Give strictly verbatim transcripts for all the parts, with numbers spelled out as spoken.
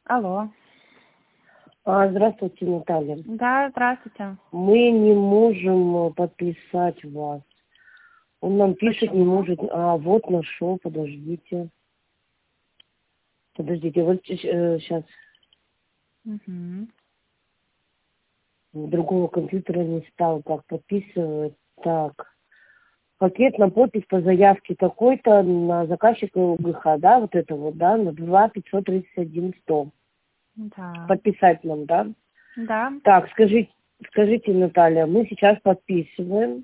Алло. А, здравствуйте, Наталья. Да, здравствуйте. Мы не можем подписать вас. Он нам пишет, Почему? не может. А, вот нашел, подождите. Подождите, вот сейчас Угу. другого компьютера не стал так подписывать. Так. Пакет на подпись по заявке такой-то на заказчика УГХ, да, вот это вот, да, на два пятьсот тридцать один сто. Да. Подписать нам, да? Да. Так, скажите, скажите, Наталья, мы сейчас подписываем.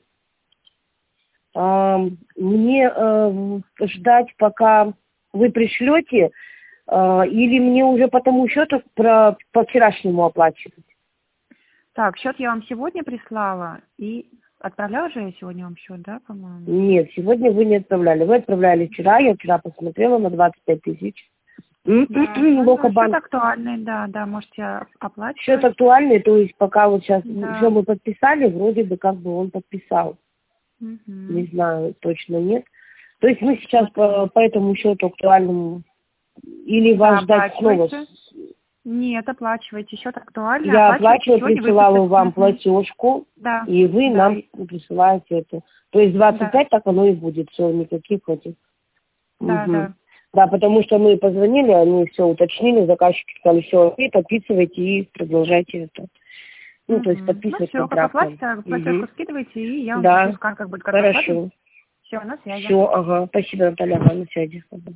А, мне э, ждать, пока вы пришлете, э, или мне уже по тому счету про, по вчерашнему оплачивать? Так, счет я вам сегодня прислала и отправляла же я сегодня вам счет, да, по-моему? Нет, сегодня вы не отправляли. Вы отправляли вчера, я вчера посмотрела на двадцать пять тысяч. Да, ну, Локобанк. счет актуальный, да, да, можете оплачивать. Счет актуальный, то есть пока вот сейчас Да. все мы подписали, вроде бы как бы он подписал. Угу. Не знаю, точно нет. То есть мы сейчас по, по этому счету актуальному или Да, вас ждать снова? оплачивайте. Нет, оплачивайте, счет актуальный. Я Оплачивайте, оплачиваю, сегодня присылала выпустят. вам Мгм. платежку, Да. и вы Да. нам присылаете это. То есть двадцать пять Да. так оно и будет, все, никаких этих. Да, Мгм. да. Да, потому что мы позвонили, они все уточнили, заказчики сказали, все, и подписывайте и продолжайте это. Ну, то есть Мгм. Ну подписывать все, как контракт. оплатите, платежку Угу. скидывайте, и я вам Да, пришлю скан, как будет, как оплатим. хорошо. Все, на связи. Все, ага, спасибо, Наталья, ага, на связи. Ага.